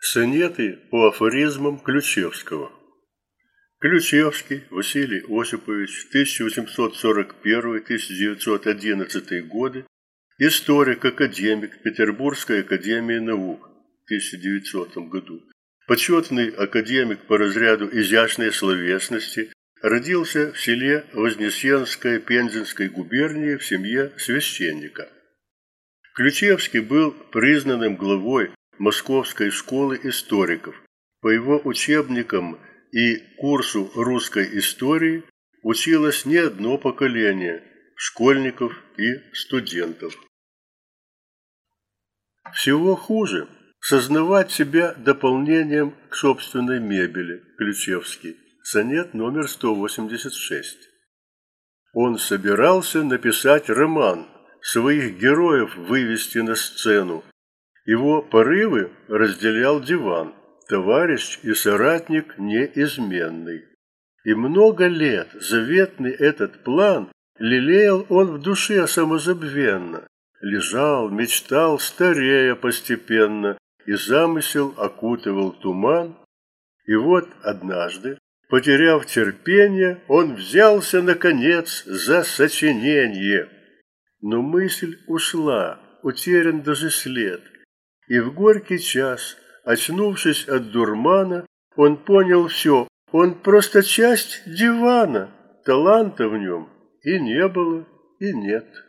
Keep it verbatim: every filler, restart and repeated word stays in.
Сонеты по афоризмам Ключевского. Ключевский Василий Осипович, тысяча восемьсот сорок первый — тысяча девятьсот одиннадцатый годы, историк, академик Петербургской академии наук в тысяча девятисотом году, почетный академик по разряду изящной словесности, родился в селе Вознесенское Пензенской губернии в семье священника. Ключевский был признанным главой Московской школы историков. По его учебникам и курсу русской истории училось не одно поколение школьников и студентов. Всего хуже сознавать себя дополнением к собственной мебели. Ключевский. Сонет номер сто восемьдесят шесть. Он собирался написать роман, своих героев вывести на сцену. Его порывы разделял диван, товарищ и соратник неизменный. И много лет заветный этот план лелеял он в душе самозабвенно, лежал, мечтал, старея постепенно, и замысел окутывал туман. И вот однажды, потеряв терпение, он взялся, наконец, за сочинение. Но мысль ушла, утерян даже след. И в горький час, очнувшись от дурмана, он понял все, он просто часть дивана, таланта в нем и не было, и нет.